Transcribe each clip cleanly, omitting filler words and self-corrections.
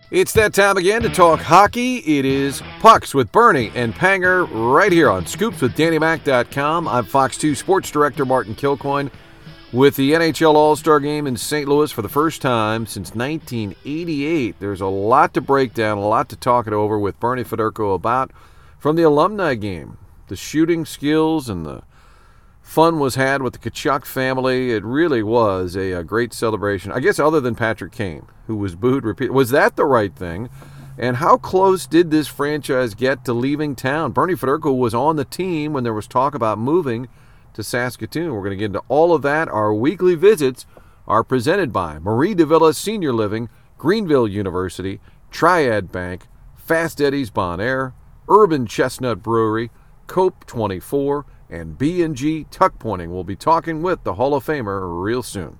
It's that time again to talk hockey. It is Pucks with Bernie and Panger right here on ScoopsWithDannyMac.com. I'm Fox 2 Sports Director Martin Kilcoyne with the NHL All-Star Game in St. Louis for the first time since 1988. There's a lot to break down, a lot to talk it over with Bernie Federko about from the alumni game. The shooting skills and the fun was had with the Tkachuk family. It really was a great celebration, I guess, other than Patrick Kane, who was booed repeatedly. Was that the right thing? And how close did this franchise get to leaving town? Bernie Federko was on the team when there was talk about moving to Saskatoon. We're going to get into all of that. Our weekly visits are presented by Marie de Villa Senior Living, Greenville University, Triad Bank, Fast Eddie's Bon Air, Urban Chestnut Brewery, Cope 24, and B&G Tuck Pointing. We'll be talking with the Hall of Famer real soon.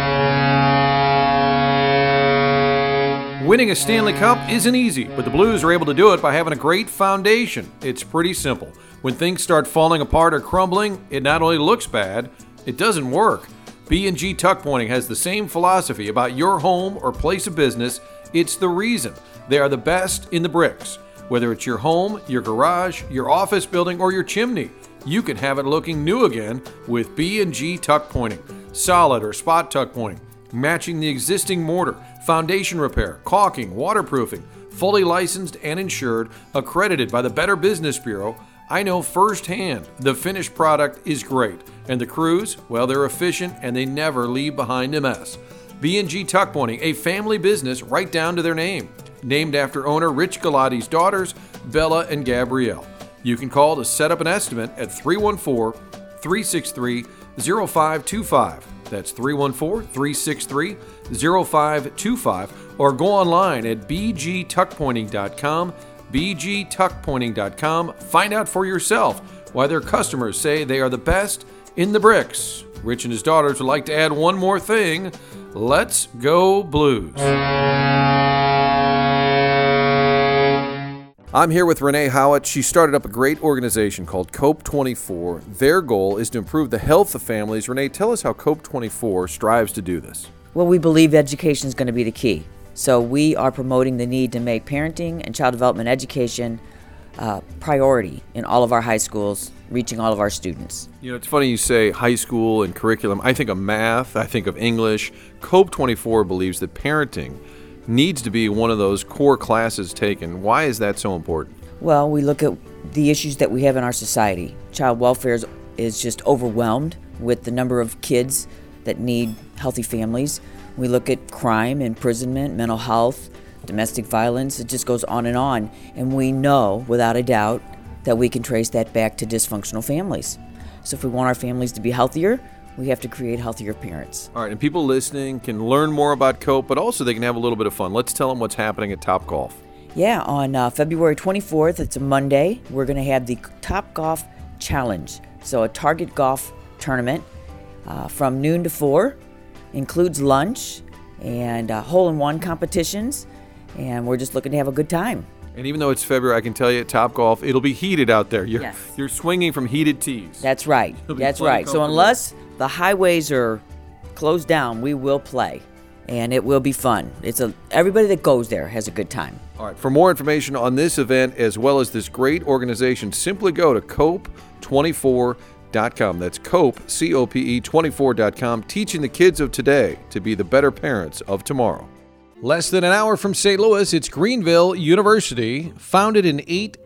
Winning a Stanley Cup isn't easy, but the Blues are able to do it by having a great foundation. It's pretty simple. When things start falling apart or crumbling, it not only looks bad, it doesn't work. B&G Tuck Pointing has the same philosophy about your home or place of business. It's the reason they are the best in the bricks. Whether it's your home, your garage, your office building, or your chimney, you can have it looking new again with B&G Tuck Pointing. Solid or spot tuck pointing, matching the existing mortar, foundation repair, caulking, waterproofing, fully licensed and insured, accredited by the Better Business Bureau. I know firsthand the finished product is great, and the crews, well, they're efficient and they never leave behind a mess. B&G Tuck Pointing, a family business right down to their name, named after owner Rich Galati's daughters, Bella and Gabrielle. You can call to set up an estimate at 314-363-0525. That's 314-363-0525. Or go online at bgtuckpointing.com, bgtuckpointing.com. Find out for yourself why their customers say they are the best in the bricks. Rich and his daughters would like to add one more thing. Let's go Blues. I'm here with Renee Howitt. She started up a great organization called Cope 24. Their goal is to improve the health of families. Renee, tell us how Cope 24 strives to do this. Well, we believe education is going to be the key. So we are promoting the need to make parenting and child development education priority in all of our high schools, reaching all of our students. You know, it's funny you say high school and curriculum. I think of math. I think of English. Cope 24 believes that parenting needs to be one of those core classes taken. Why is that so important? Well, we look at the issues that we have in our society. Child welfare is just overwhelmed with the number of kids that need healthy families. We look at crime, imprisonment, mental health, domestic violence. It just goes on. And we know, without a doubt, that we can trace that back to dysfunctional families. So if we want our families to be healthier, we have to create healthier parents. All right, and people listening can learn more about Cope, but also they can have a little bit of fun. Let's tell them what's happening at Topgolf. Yeah, on February 24th, it's a Monday, we're going to have the Topgolf Challenge. So a target golf tournament from noon to 4, includes lunch and hole-in-one competitions, and we're just looking to have a good time. And even though it's February, I can tell you at Topgolf, it'll be heated out there. You're swinging from heated tees. That's right. That's right. So unless the highways are closed down, we will play, and it will be fun. Everybody that goes there has a good time. All right. For more information on this event as well as this great organization, simply go to cope24.com. That's Cope, C-O-P-E 24.com, teaching the kids of today to be the better parents of tomorrow. Less than an hour from St. Louis, it's Greenville University. Founded in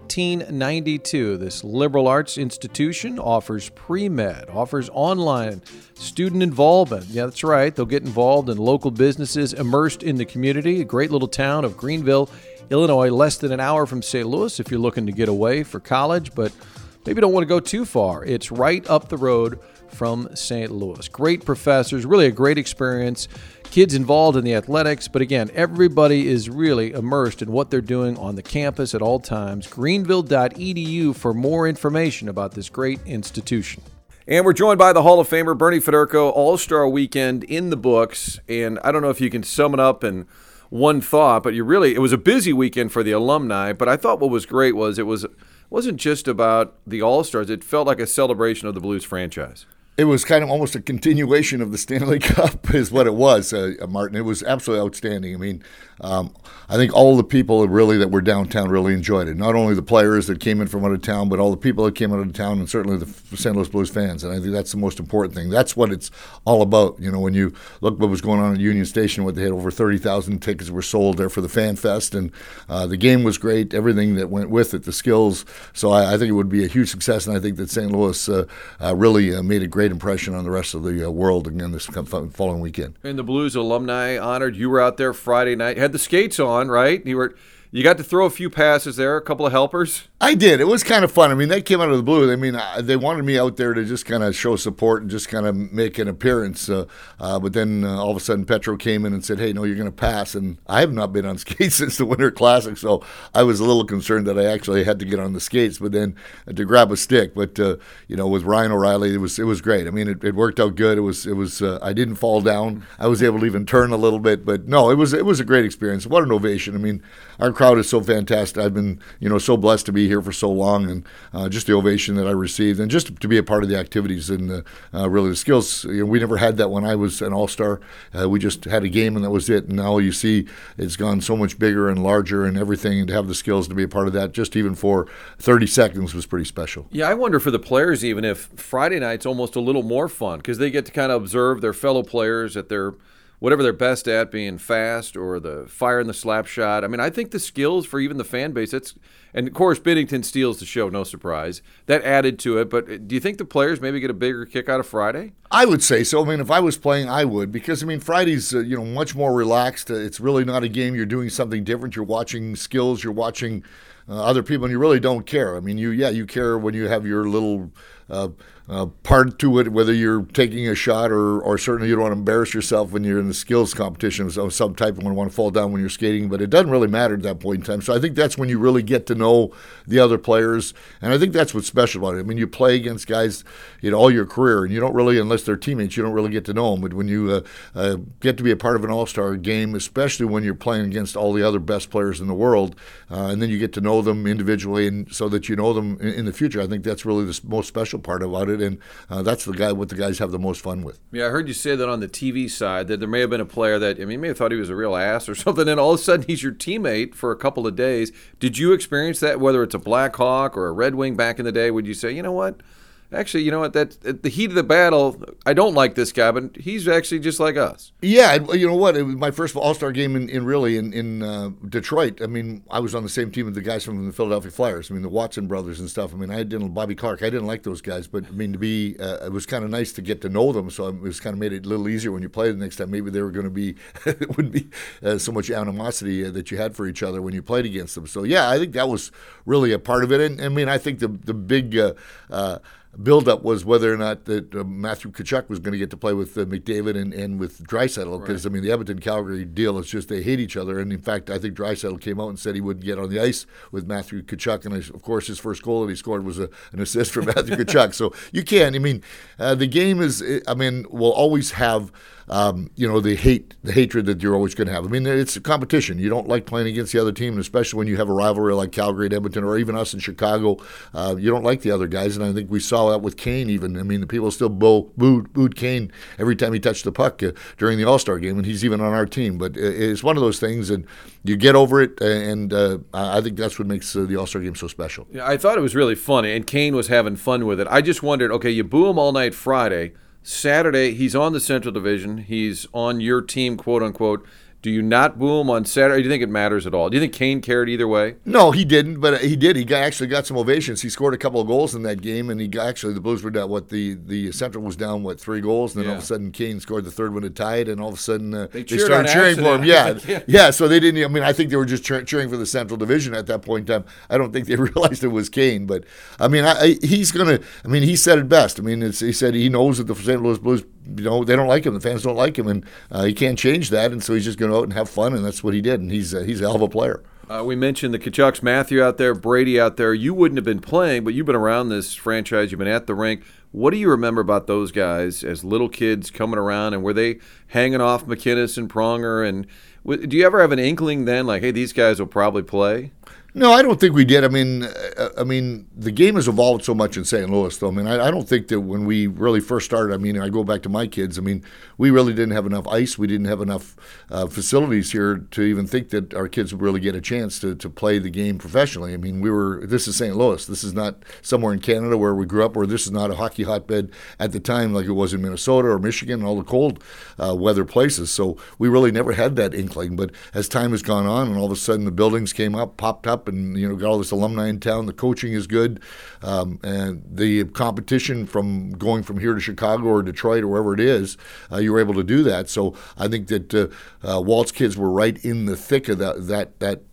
1892, this liberal arts institution offers pre-med, offers online student involvement. Yeah, that's right. They'll get involved in local businesses, immersed in the community. A great little town of Greenville, Illinois, less than an hour from St. Louis if you're looking to get away for college, but maybe don't want to go too far. It's right up the road from St. Louis. Great professors, really a great experience. Kids involved in the athletics, but again, everybody is really immersed in what they're doing on the campus at all times. Greenville.edu for more information about this great institution. And we're joined by the Hall of Famer, Bernie Federko. All-Star Weekend in the books, and I don't know if you can sum it up in one thought, but it was a busy weekend for the alumni, but I thought what was great was it wasn't just about the All-Stars. It felt like a celebration of the Blues franchise. It was kind of almost a continuation of the Stanley Cup is what it was, Martin. It was absolutely outstanding. I mean, I think all the people really that were downtown really enjoyed it. Not only the players that came in from out of town, but all the people that came out of town, and certainly the St. Louis Blues fans. And I think that's the most important thing. That's what it's all about. You know, when you look what was going on at Union Station, what they had over 30,000 tickets were sold there for the Fan Fest, and the game was great. Everything that went with it, the skills. So I think it would be a huge success, and I think that St. Louis really made a great impression on the rest of the world again this following weekend. And the Blues alumni honored. You were out there Friday night. Had the skates on, right? You got to throw a few passes there, a couple of helpers. I did. It was kind of fun. I mean, they came out of the blue. I mean, they wanted me out there to just kind of show support and just kind of make an appearance. But then all of a sudden, Petro came in and said, "Hey, no, you're going to pass." And I have not been on skates since the Winter Classic, so I was a little concerned that I actually had to get on the skates, but then to grab a stick. But with Ryan O'Reilly, it was great. I mean, it worked out good. It was. I didn't fall down. I was able to even turn a little bit. But no, it was a great experience. What an ovation! I mean, our crowd is so fantastic. I've been so blessed to be here for so long, and just the ovation that I received, and just to be a part of the activities and really the skills. We never had that when I was an All-Star. We just had a game and that was it. And now you see it's gone so much bigger and larger and everything, and to have the skills to be a part of that, just even for 30 seconds, was pretty special. Yeah, I wonder for the players even if Friday night's almost a little more fun because they get to kind of observe their fellow players at their whatever they're best at, being fast or the fire in the slap shot. I mean, I think the skills for even the fan base, and of course Binnington steals the show, no surprise. That added to it, but do you think the players maybe get a bigger kick out of Friday? I would say so. I mean, if I was playing, I would, because, I mean, Friday's, much more relaxed. It's really not a game. You're doing something different. You're watching skills. You're watching other people, and you really don't care. I mean, you care when you have your little part to it, whether you're taking a shot or certainly you don't want to embarrass yourself when you're in the skills competition of some type. You want to fall down when you're skating, but it doesn't really matter at that point in time. So I think that's when you really get to know the other players, and I think that's what's special about it. I mean, you play against guys, all your career, and you don't really, unless they're teammates, you don't really get to know them. But when you get to be a part of an All-Star game, especially when you're playing against all the other best players in the world, and then you get to know them individually, and so that you know them in the future, I think that's really the most special part about it, and that's what the guys have the most fun with. Yeah, I heard you say that on the TV side, that there may have been a player that, you may have thought he was a real ass or something, and all of a sudden he's your teammate for a couple of days. Did you experience that, whether it's a Black Hawk or a Red Wing back in the day? Would you say, you know what? Actually, that at the heat of the battle, I don't like this guy, but he's actually just like us. Yeah, you know what? It was my first All-Star game in Detroit. I mean, I was on the same team with the guys from the Philadelphia Flyers. I mean, the Watson brothers and stuff. I mean, Bobby Clark. I didn't like those guys, but I mean, it was kind of nice to get to know them. So it was kind of made it a little easier when you played the next time. Maybe they were going to be, it wouldn't be so much animosity that you had for each other when you played against them. So yeah, I think that was really a part of it. And I mean, I think the big build-up was whether or not that Matthew Tkachuk was going to get to play with McDavid and with Draisaitl, because, right. I mean, the Edmonton-Calgary deal is just they hate each other, and in fact, I think Draisaitl came out and said he wouldn't get on the ice with Matthew Tkachuk, and of course, his first goal that he scored was an assist for Matthew Tkachuk, so you can't, I mean, the game will always have the hatred that you're always going to have. I mean, it's a competition. You don't like playing against the other team, and especially when you have a rivalry like Calgary and Edmonton, or even us in Chicago. You don't like the other guys, and I think we saw that with Kane even. I mean, the people still booed Kane every time he touched the puck during the All-Star game, and he's even on our team. But it's one of those things, and you get over it, and I think that's what makes the All-Star game so special. Yeah, I thought it was really funny, and Kane was having fun with it. I just wondered, okay, you boo him all night Friday. Saturday, he's on the Central Division. He's on your team, quote unquote. Do you not boo him on Saturday? Or do you think it matters at all? Do you think Kane cared either way? No, he didn't, but he did. He actually got some ovations. He scored a couple of goals in that game, and the Blues were down. The Central was down 3 goals, and then all of a sudden Kane scored the third one to tie it, and all of a sudden they started cheering for him. Yeah. So they didn't. I mean, I think they were just cheering for the Central Division at that point in time. I don't think they realized it was Kane, but I mean, he's gonna. I mean, he said it best. I mean, he said he knows that the St. Louis Blues, they don't like him. The fans don't like him, and he can't change that. And so he's just going to go out and have fun, and that's what he did. And he's a hell of a player. We mentioned the Tkachuks, Matthew out there, Brady out there. You wouldn't have been playing, but you've been around this franchise. You've been at the rink. What do you remember about those guys as little kids coming around, and were they hanging off McInnes and Pronger? And do you ever have an inkling then, like, hey, these guys will probably play? No, I don't think we did. I mean, the game has evolved so much in St. Louis, though. I mean, I don't think that when we really first started, I mean, I go back to my kids. I mean, we really didn't have enough ice. We didn't have enough facilities here to even think that our kids would really get a chance to play the game professionally. I mean, this is St. Louis. This is not somewhere in Canada where we grew up, or this is not a hockey hotbed at the time like it was in Minnesota or Michigan and all the cold weather places. So we really never had that inkling. But as time has gone on, and all of a sudden the buildings popped up, and got all this alumni in town. The coaching is good, and the competition from going from here to Chicago or Detroit or wherever it is, you were able to do that. So I think that Walt's kids were right in the thick of that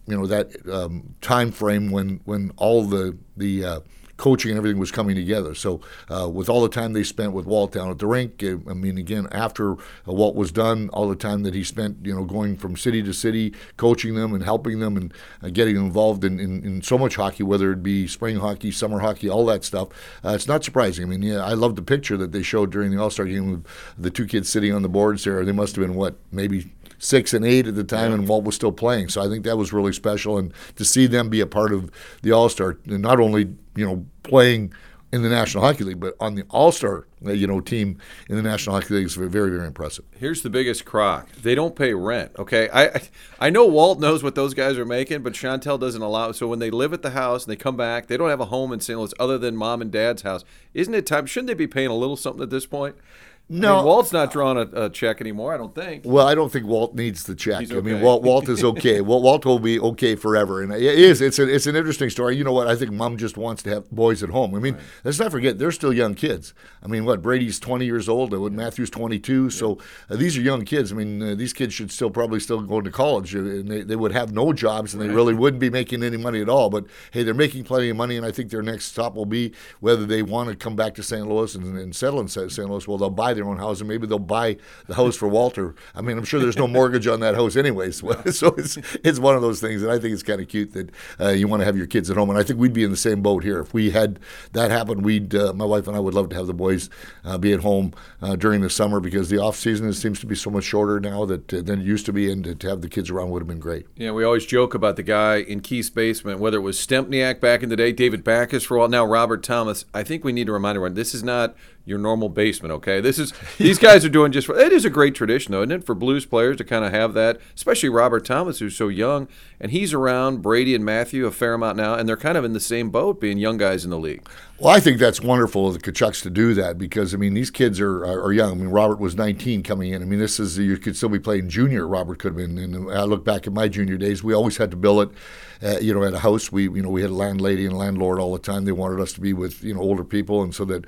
time frame when all the coaching and everything was coming together. So with all the time they spent with Walt down at the rink, I mean, again, after Walt was done, all the time that he spent, going from city to city, coaching them and helping them and getting involved in so much hockey, whether it be spring hockey, summer hockey, all that stuff, it's not surprising. I mean, I love the picture that they showed during the All-Star game with the two kids sitting on the boards there. They must have been, maybe 6 and 8 at the time, and Walt was still playing. So I think that was really special, and to see them be a part of the All-Star, and not only playing in the National Hockey League, but on the All-Star team in the National Hockey League is very, very impressive. Here's the biggest crock: they don't pay rent. Okay, I know Walt knows what those guys are making, but Chantel doesn't allow. So when they live at the house and they come back, they don't have a home in St. Louis other than mom and dad's house. Isn't it time? Shouldn't they be paying a little something at this point? No, I mean, Walt's not drawing a check anymore, I don't think. Well, I don't think Walt needs the check. He's okay. I mean, Walt is okay. Walt will be okay forever, and it is. It's an interesting story. You know what? I think Mom just wants to have boys at home. I mean, let's not forget they're still young kids. I mean, Brady's 20 years old. Matthew's 22. Yeah. So these are young kids. I mean, these kids should probably still go to college, and they would have no jobs, and they really wouldn't be making any money at all. But hey, they're making plenty of money, and I think their next stop will be whether they want to come back to St. Louis and settle in St. Louis. Well, they'll buy their own house, and maybe they'll buy the house for Walter. I mean, I'm sure there's no mortgage on that house anyways. So it's one of those things, and I think it's kind of cute that you want to have your kids at home. And I think we'd be in the same boat here. If we had that happen, my wife and I would love to have the boys be at home during the summer, because the off season seems to be so much shorter now than it used to be, and to have the kids around would have been great. Yeah, we always joke about the guy in Keith's basement, whether it was Stempniak back in the day, David Backus for a while, now Robert Thomas. I think we need to remind everyone, this is not your normal basement, okay? These guys are doing it is a great tradition, though, isn't it, for blues players to kind of have that, especially Robert Thomas, who's so young, and he's around Brady and Matthew a fair amount now, and they're kind of in the same boat, being young guys in the league. Well, I think that's wonderful of the Tkachuks to do that, because, I mean, these kids are young. I mean, Robert was 19 coming in. I mean, you could still be playing junior. Robert could have been. And I look back at my junior days. We always had to bill it, at a house. We had a landlady and landlord all the time. They wanted us to be with, older people, and so that,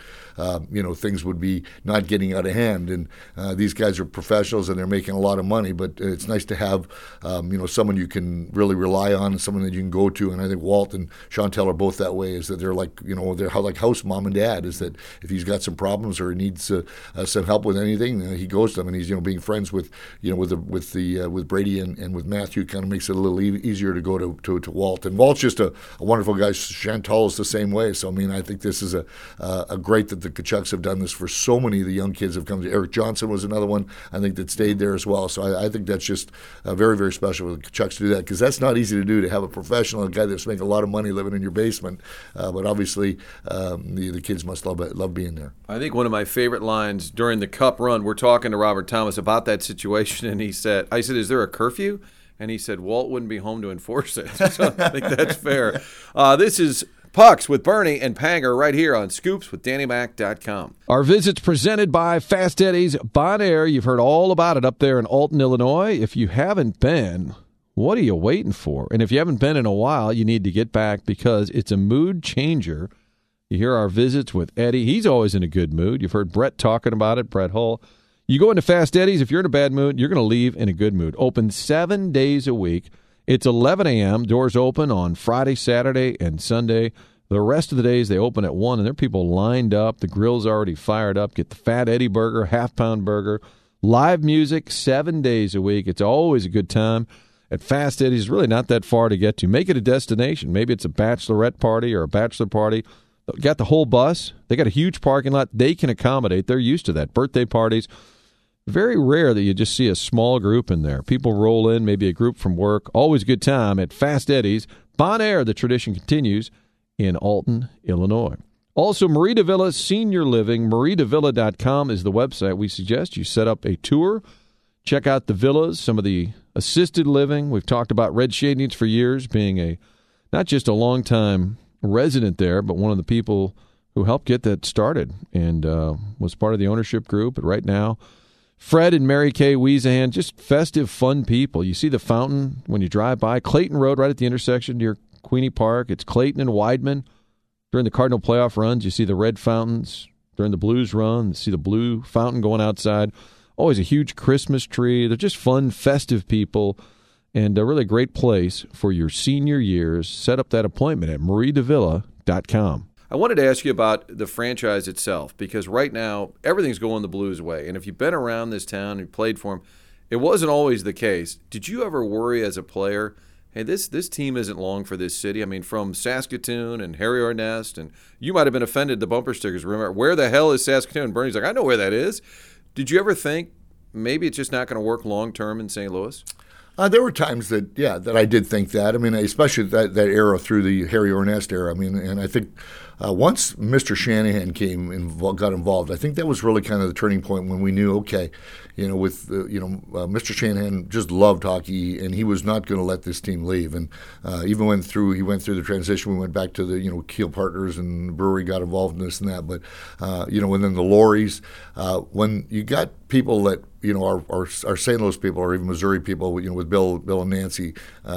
things would be not getting out of hand. And these guys are professionals, and they're making a lot of money. But it's nice to have, someone you can really rely on, and someone that you can go to. And I think Walt and Chantel are both that way. Is that they're like, they're like house mom and dad. Is that if he's got some problems or he needs some help with anything, he goes to them. And he's being friends with with Brady and with Matthew kind of makes it a little easier to go to Walt. And Walt's just a wonderful guy. Chantal is the same way. So I mean, I think this is a great that the Tkachuks have done this for so many of the young kids have come. Eric Johnson was another one I think that stayed there as well. So I think that's just very, very special for the Tkachuks to do that, because that's not easy to do, to have a professional, a guy that's making a lot of money living in your basement. But obviously the kids must love being there. I think one of my favorite lines during the Cup run, we're talking to Robert Thomas about that situation, and I said, is there a curfew? And he said, Walt wouldn't be home to enforce it. So I think that's fair. This is Pucks with Bernie and Panger right here on Scoops with DannyMac.com. Our visit's presented by Fast Eddie's Bon Air. You've heard all about it up there in Alton, Illinois. If you haven't been, what are you waiting for? And if you haven't been in a while, you need to get back, because it's a mood changer. You hear our visits with Eddie. He's always in a good mood. You've heard Brett talking about it, Brett Hull. You go into Fast Eddie's, if you're in a bad mood, you're going to leave in a good mood. Open 7 days a week. It's 11 a.m. Doors open on Friday, Saturday, and Sunday. The rest of the days they open at 1, and there are people lined up. The grill's already fired up. Get the Fat Eddie burger, half-pound burger. Live music 7 days a week. It's always a good time. At Fast Eddie's, really not that far to get to. Make it a destination. Maybe it's a bachelorette party or a bachelor party. Got the whole bus. They got a huge parking lot. They can accommodate. They're used to that. Birthday parties. Very rare that you just see a small group in there. People roll in, maybe a group from work. Always a good time at Fast Eddie's. Bon Air, the tradition continues in Alton, Illinois. Also, Marita Villa Senior Living, maritavilla.com is the website. We suggest you set up a tour, check out the villas, some of the assisted living. We've talked about Red Shadians for years, being not just a long-time resident there, but one of the people who helped get that started and was part of the ownership group. But right now, Fred and Mary Kay Wiesahan, just festive, fun people. You see the fountain when you drive by. Clayton Road, right at the intersection near Queenie Park. It's Clayton and Weidman. During the Cardinal playoff runs, you see the red fountains. During the Blues run, you see the blue fountain going outside. Always a huge Christmas tree. They're just fun, festive people, and a really great place for your senior years. Set up that appointment at maritavilla.com. I wanted to ask you about the franchise itself, because right now everything's going the Blues way. And if you've been around this town and played for them, it wasn't always the case. Did you ever worry as a player, hey, this team isn't long for this city? I mean, from Saskatoon and Harry Ornest, and you might have been offended, the bumper stickers. Remember, where the hell is Saskatoon? Bernie's like, I know where that is. Did you ever think maybe it's just not going to work long-term in St. Louis? There were times that I did think that. I mean, especially that era through the Harry Ornest era. I mean, and I think once Mr. Shanahan got involved, I think that was really kind of the turning point when we knew, okay, Mr. Shanahan just loved hockey, and he was not going to let this team leave. And even he went through the transition. We went back to the Keel Partners, and the brewery got involved in this and that. But and then the Lorries, when you got people that our St. Louis people or even Missouri people, with Bill and Nancy.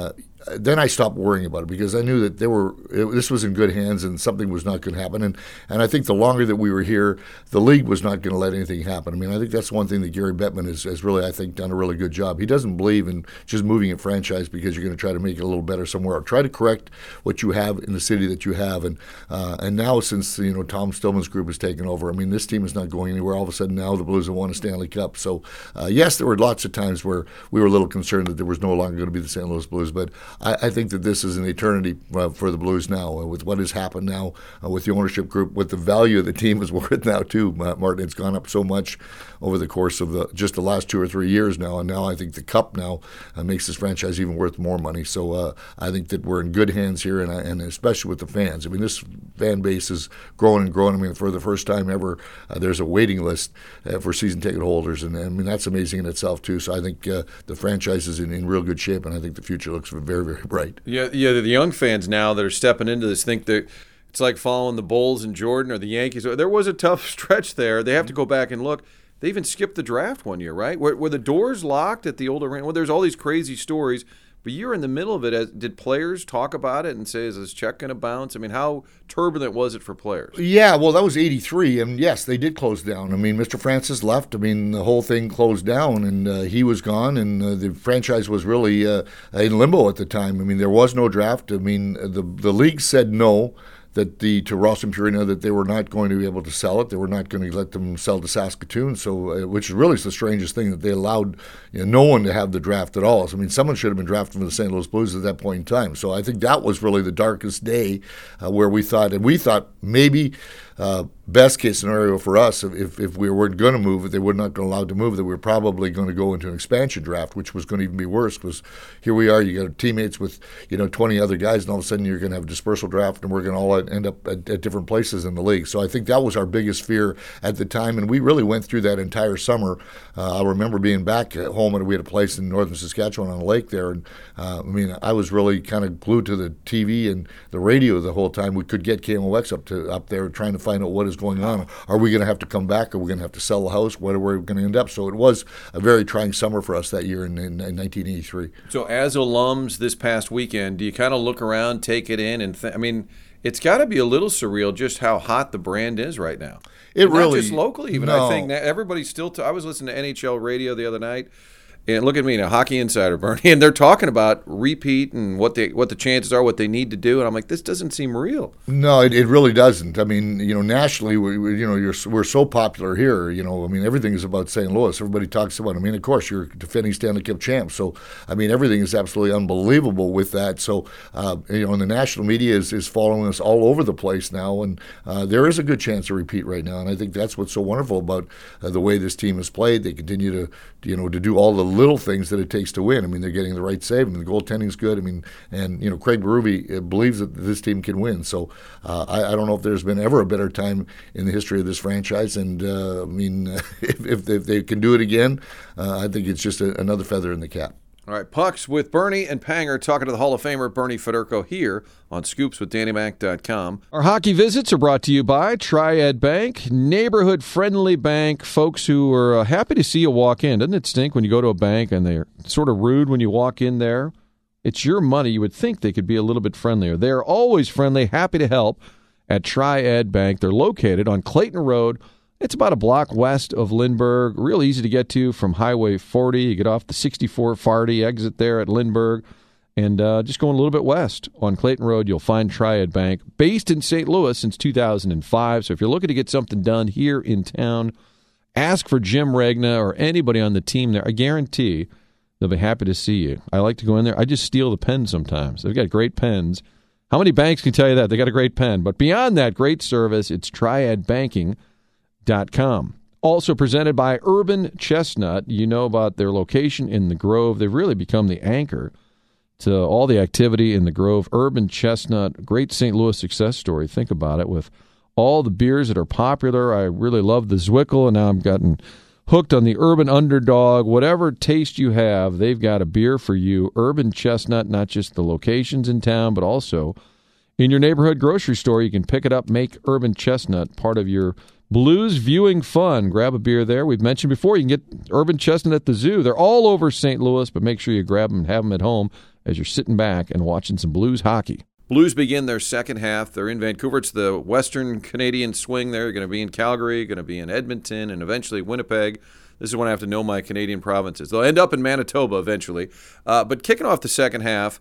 Then I stopped worrying about it because I knew that this was in good hands and something was not going to happen. And I think the longer that we were here, the league was not going to let anything happen. I mean, I think that's one thing that Gary Bettman has really, I think, done a really good job. He doesn't believe in just moving a franchise because you're going to try to make it a little better somewhere. Try to correct what you have in the city that you have. And now since Tom Stillman's group has taken over, I mean, this team is not going anywhere. All of a sudden now the Blues have won a Stanley Cup. So yes, there were lots of times where we were a little concerned that there was no longer going to be the St. Louis Blues, but I think that this is an eternity for the Blues now with what has happened now with the ownership group, what the value of the team is worth now too, Martin. It's gone up so much over the course of just the last 2 or 3 years now, and now I think the Cup now makes this franchise even worth more money. So I think that we're in good hands here, and especially with the fans. I mean, this fan base is growing and growing. I mean, for the first time ever, there's a waiting list for season ticket holders, and I mean that's amazing in itself too. So I think the franchise is in real good shape, and I think the future looks very, very bright. Yeah. The young fans now that are stepping into this think that it's like following the Bulls in Jordan or the Yankees. There was a tough stretch there. They have to go back and look. They even skipped the draft one year, right? Were the doors locked at the old arena? Well, there's all these crazy stories, but you're in the middle of it. Did players talk about it and say, is this check going to bounce? I mean, how turbulent was it for players? Yeah, well, that was 1983, and yes, they did close down. I mean, Mr. Francis left. I mean, the whole thing closed down, and he was gone, and the franchise was really in limbo at the time. I mean, there was no draft. I mean, the league said no. To Ross and Purina that they were not going to be able to sell it. They were not going to let them sell to Saskatoon. So, which really is the strangest thing that they allowed no one to have the draft at all. So, I mean, someone should have been drafted from the St. Louis Blues at that point in time. So, I think that was really the darkest day where we thought maybe best case scenario for us, if we weren't going to move, if they were not going to allow to move, that we were probably going to go into an expansion draft, which was going to even be worse. Because here we are, you got teammates with 20 other guys, and all of a sudden you're going to have a dispersal draft, and we're going to all end up at different places in the league. So I think that was our biggest fear at the time, and we really went through that entire summer. I remember being back at home, and we had a place in northern Saskatchewan on a lake there, and I mean, I was really kind of glued to the TV and the radio the whole time. We could get KMOX up there trying to find out what is going on. Are we going to have to come back? Are we going to have to sell the house? Where are we going to end up? So it was a very trying summer for us that year in 1983. So as alums this past weekend, do you kind of look around, take it in, and I mean, it's got to be a little surreal just how hot the brand is right now. It not really, just locally even. No. I think that everybody's still. I was listening to NHL radio the other night. And look at me, a Hockey Insider, Bernie, and they're talking about repeat and what the chances are, what they need to do, and I'm like, this doesn't seem real. No, it really doesn't. I mean, nationally, we're so popular here. I mean, everything is about St. Louis. Everybody talks about it. I mean, of course, you're defending Stanley Cup champs, so I mean, everything is absolutely unbelievable with that. So, and the national media is following us all over the place now, and there is a good chance to repeat right now, and I think that's what's so wonderful about the way this team has played. They continue to do all the little things that it takes to win. I mean, they're getting the right save. I mean, the goaltending's good. I mean, and Craig Berube believes that this team can win. So I don't know if there's been ever a better time in the history of this franchise. And I mean, if they can do it again, I think it's just another feather in the cap. All right, Pucks with Bernie and Panger, talking to the Hall of Famer Bernie Federko here on ScoopsWithDannyMac.com. Our hockey visits are brought to you by Triad Bank, neighborhood-friendly bank, folks who are happy to see you walk in. Doesn't it stink when you go to a bank and they're sort of rude when you walk in there? It's your money. You would think they could be a little bit friendlier. They're always friendly, happy to help at Triad Bank. They're located on Clayton Road. It's about a block west of Lindbergh, real easy to get to from Highway 40. You get off the 64 Farty exit there at Lindbergh, and just going a little bit west on Clayton Road, you'll find Triad Bank, based in St. Louis since 2005. So if you're looking to get something done here in town, ask for Jim Regna or anybody on the team there. I guarantee they'll be happy to see you. I like to go in there. I just steal the pen sometimes. They've got great pens. How many banks can tell you that? They got a great pen. But beyond that, great service. It's triadbanking.com. Also presented by Urban Chestnut. You know about their location in the Grove. They've really become the anchor to all the activity in the Grove. Urban Chestnut, great St. Louis success story. Think about it, with all the beers that are popular. I really love the Zwickel, and now I've gotten hooked on the Urban Underdog. Whatever taste you have, they've got a beer for you. Urban Chestnut, not just the locations in town, but also in your neighborhood grocery store. You can pick it up, make Urban Chestnut part of your Blues viewing fun. Grab a beer there. We've mentioned before, you can get Urban Chestnut at the zoo. They're all over St. Louis, but make sure you grab them and have them at home as you're sitting back and watching some Blues hockey. Blues begin their second half. They're in Vancouver. It's the Western Canadian swing there. They're going to be in Calgary, going to be in Edmonton, and eventually Winnipeg. This is when I have to know my Canadian provinces. They'll end up in Manitoba eventually. But kicking off the second half,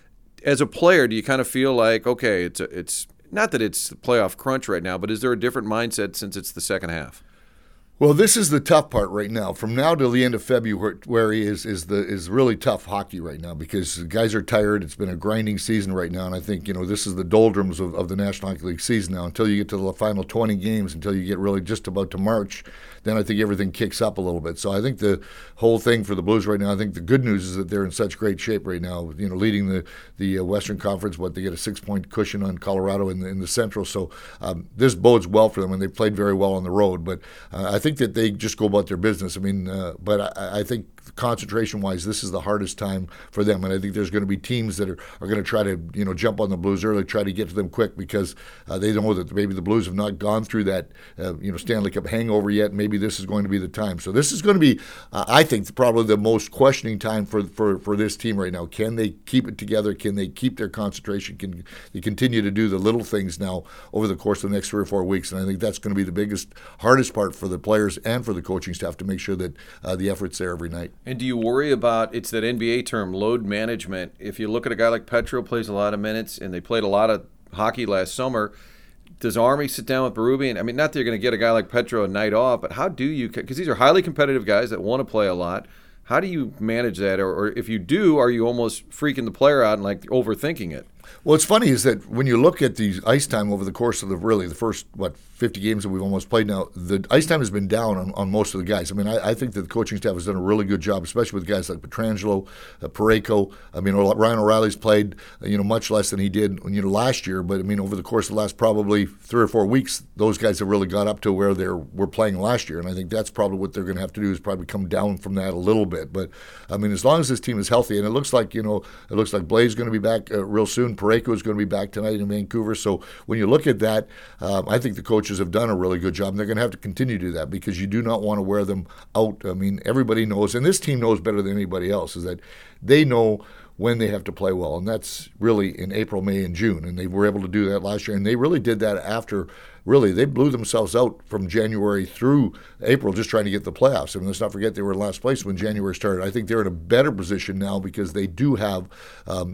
as a player, do you kind of feel like, okay, it's not that it's the playoff crunch right now, but is there a different mindset since it's the second half? Well, this is the tough part right now. From now till the end of February is really tough hockey right now, because the guys are tired. It's been a grinding season right now, and I think this is the doldrums of the National Hockey League season now. Until you get to the final 20 games, until you get really just about to March, then I think everything kicks up a little bit. So I think the whole thing for the Blues right now, I think the good news is that they're in such great shape right now. Leading the Western Conference, they get a 6-point cushion on Colorado in the Central. So this bodes well for them, and they played very well on the road. But I think that they just go about their business. I mean, but I think concentration-wise, this is the hardest time for them, and I think there's going to be teams that are going to try to jump on the Blues early, try to get to them quick, because they know that maybe the Blues have not gone through that Stanley Cup hangover yet. Maybe this is going to be the time. So this is going to be, I think, probably the most questioning time for this team right now. Can they keep it together? Can they keep their concentration? Can they continue to do the little things now over the course of the next 3 or 4 weeks? And I think that's going to be the hardest part for the players and for the coaching staff, to make sure that the effort's there every night. And do you worry about, it's that NBA term, load management? If you look at a guy like Petro, plays a lot of minutes, and they played a lot of hockey last summer, does Army sit down with Berube? And I mean, not that you're going to get a guy like Petro a night off, but how do you, because these are highly competitive guys that want to play a lot, how do you manage that? Or if you do, are you almost freaking the player out and overthinking it? Well, what's funny is that when you look at the ice time over the course of the first 50 games that we've almost played now, the ice time has been down on most of the guys. I mean, I think that the coaching staff has done a really good job, especially with guys like Pietrangelo, Parayko. I mean, Ryan O'Reilly's played much less than he did last year, but I mean, over the course of the last probably 3 or 4 weeks, those guys have really got up to where they were playing last year, and I think that's probably what they're going to have to do, is probably come down from that a little bit. But I mean, as long as this team is healthy, and it looks like Blade's going to be back real soon. Parayko is going to be back tonight in Vancouver. So when you look at that, I think the coaches have done a really good job, and they're going to have to continue to do that, because you do not want to wear them out. I mean, everybody knows, and this team knows better than anybody else, is that they know when they have to play well, and that's really in April, May, and June, and they were able to do that last year, and they really did that after. Really, they blew themselves out from January through April just trying to get the playoffs. I mean, let's not forget they were in last place when January started. I think they're in a better position now, because they do have, a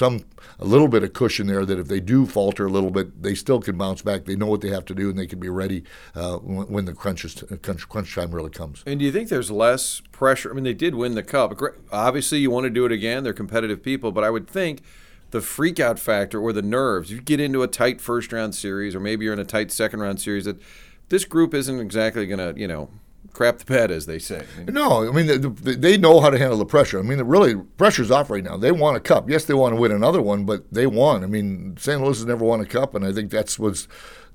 little bit of cushion there, that if they do falter a little bit, they still can bounce back. They know what they have to do, and they can be ready when the crunch time really comes. And do you think there's less pressure? I mean, they did win the Cup. Obviously, you want to do it again. They're competitive people, but I would think the freak-out factor or the nerves, you get into a tight first-round series, or maybe you're in a tight second-round series, that this group isn't exactly going to, crap the bed, as they say. No, I mean, they know how to handle the pressure. I mean, really, pressure's off right now. They won a cup. Yes, they want to win another one, but they won. I mean, St. Louis has never won a cup, and I think that was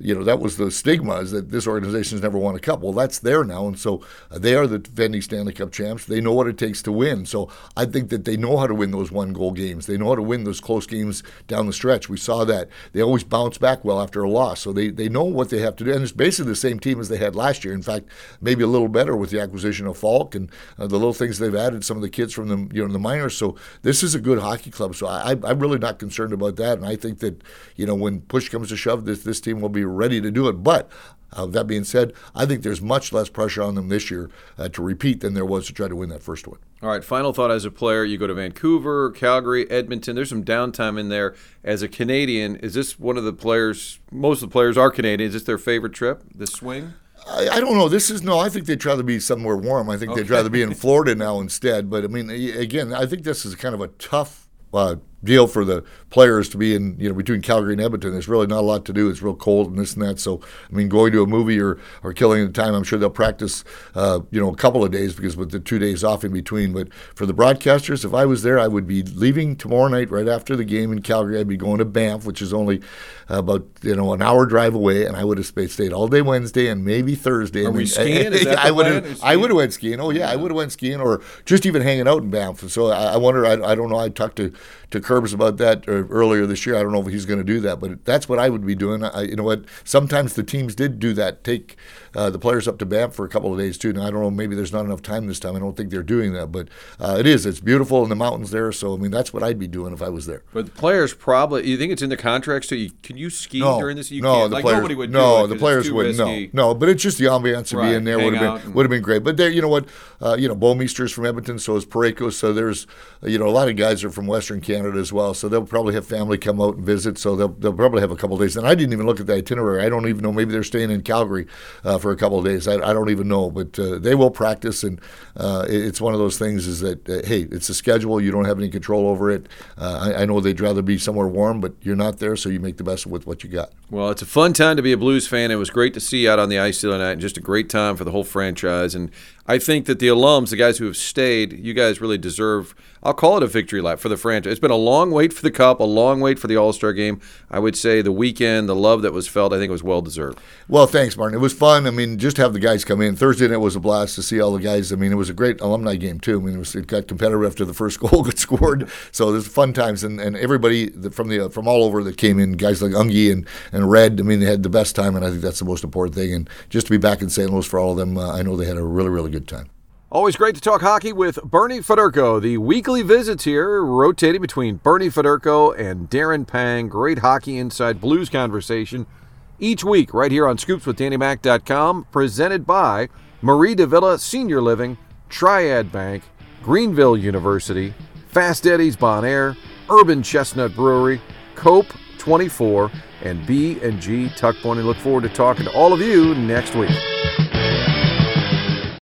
the stigma, is that this organization has never won a cup. Well, that's there now, and so they are the defending Stanley Cup champs. They know what it takes to win. So I think that they know how to win those one-goal games. They know how to win those close games down the stretch. We saw that. They always bounce back well after a loss. So they know what they have to do, and it's basically the same team as they had last year. In fact, maybe a little better with the acquisition of Falk and the little things they've added, some of the kids from the minors. So this is a good hockey club. So I'm really not concerned about that, and I think that when push comes to shove, this team will be ready to do it. But that being said, I think there's much less pressure on them this year to repeat than there was to try to win that first one. All right, final thought as a player. You go to Vancouver, Calgary, Edmonton. There's some downtime in there. As a Canadian, is this one of the players, most of the players are Canadian, is this their favorite trip, this swing? I don't know. I think they'd rather be somewhere warm. I think they'd rather be in Florida now instead. But, I mean, again, I think this is kind of a tough deal for the players to be in, between Calgary and Edmonton. There's really not a lot to do. It's real cold and this and that. So, I mean, going to a movie or killing the time, I'm sure they'll practice, a couple of days because with the 2 days off in between. But for the broadcasters, if I was there, I would be leaving tomorrow night right after the game in Calgary. I'd be going to Banff, which is only about, an hour drive away, and I would have stayed all day Wednesday and maybe Thursday. Are we skiing? Is that I would have went skiing. Oh, yeah, I would have went skiing or just even hanging out in Banff. So I wonder, I don't know, I talked to Curbs about that earlier this year. I don't know if he's going to do that, but that's what I would be doing. You know what? Sometimes the teams did do that, take the players up to Banff for a couple of days too. Now, I don't know, maybe there's not enough time this time. I don't think they're doing that, but it's beautiful in the mountains there. So, I mean, that's what I'd be doing if I was there. But the players probably, you think it's in the contracts too? Can you ski during this? You no, can't. The players, nobody would no, do it. The players wouldn't. No, but it's just the ambiance to be in there would have been great. But there, you know what? Bouwmeester's from Edmonton, so is Parayko. So there's, a lot of guys are from Western Canada as well. So they'll probably have family come out and visit. So they'll probably have a couple of days. And I didn't even look at the itinerary. I don't even know. Maybe they're staying in Calgary for a couple of days. I don't even know. But they will practice. And it's one of those things is that, hey, it's a schedule. You don't have any control over it. I know they'd rather be somewhere warm, but you're not there, so you make the best with what you got. Well, it's a fun time to be a Blues fan. It was great to see you out on the ice the other night, and just a great time for the whole franchise. And I think that the alums, the guys who have stayed, you guys really deserve, I'll call it a victory lap for the franchise. It's been a long wait for the Cup, a long wait for the All-Star game. I would say the weekend, the love that was felt, I think it was well-deserved. Well, thanks, Martin. It was fun. I mean, just to have the guys come in. Thursday night was a blast to see all the guys. I mean, it was a great alumni game, too. I mean, it got competitive after the first goal got scored. So there's fun times. And everybody from all over that came in, guys like Ungi and Red, I mean, they had the best time, and I think that's the most important thing. And just to be back in St. Louis for all of them, I know they had a really, really good time. Always great to talk hockey with Bernie Federko. The weekly visits here rotating between Bernie Federko and Darren Pang. Great hockey inside Blues conversation each week right here on ScoopsWithDannyMac.com, presented by Marie de Villa Senior Living, Triad Bank, Greenville University, Fast Eddie's Bon Air, Urban Chestnut Brewery, Cope 24, and B&G Tuck Pointing. Look forward to talking to all of you next week.